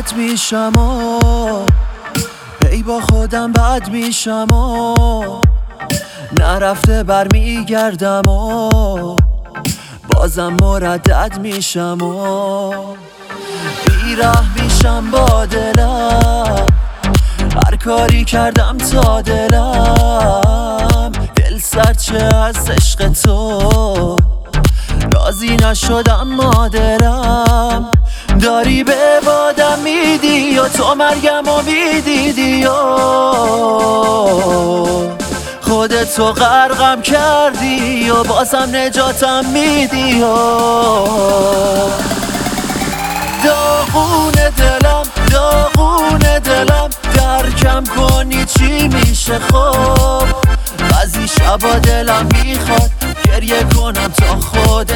بد میشم ای با خودم بد میشم نرفته برمیگردم بازم مردد میشم بیره میشم با دلم هر کاری کردم تا دلم دل سرچه از عشق تو راضی نشدم مادرم داری به بادم میدی و تو مرگم و میدیدی و خودتو غرقم کردی و بازم نجاتم میدی و داغون دلم درکم کنی چی میشه خب بعضی شبا دلم میخواد گریه کنم تا خود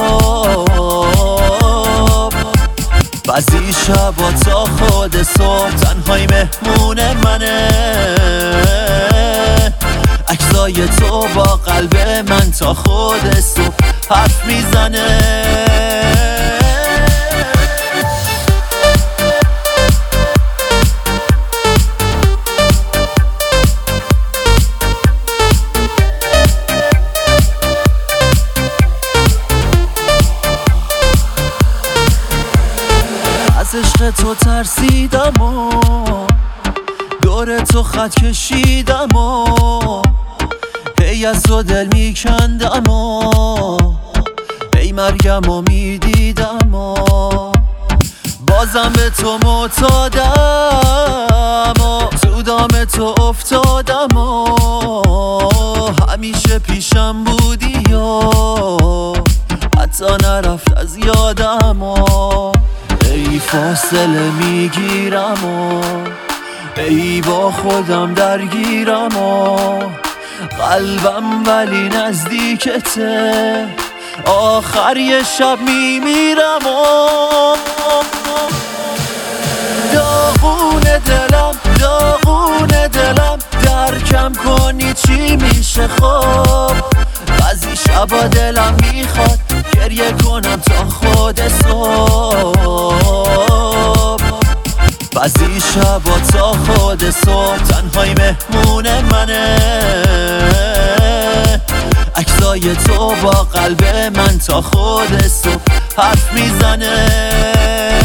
صبح بعضی شبا تا خود صبح تنهای مهمون منه عکسای تو با قلب من تا خود صبح حرف میزنه از عشق تو ترسیدم و دور تو خط کشیدم و هی از تو دل میکندم و هی مرگم و میدیدم و بازم به تو معتادم و تو دام تو افتادم و همیشه پیشم بودی و حتی نرفت از یادم و ای فاصله میگیرم و ای با خودم درگیرم و قلبم ولی نزدیکته آخر یه شب میمیرم و داغون دلم درکم کنی چی میشه خب بعضی شبا دلم میخواد گریه کنم تا خود صبح بعضی شبا تا خود صبح تنهای مهمون منه عکسای تو با قلب من تا خود صبح حرف میزنه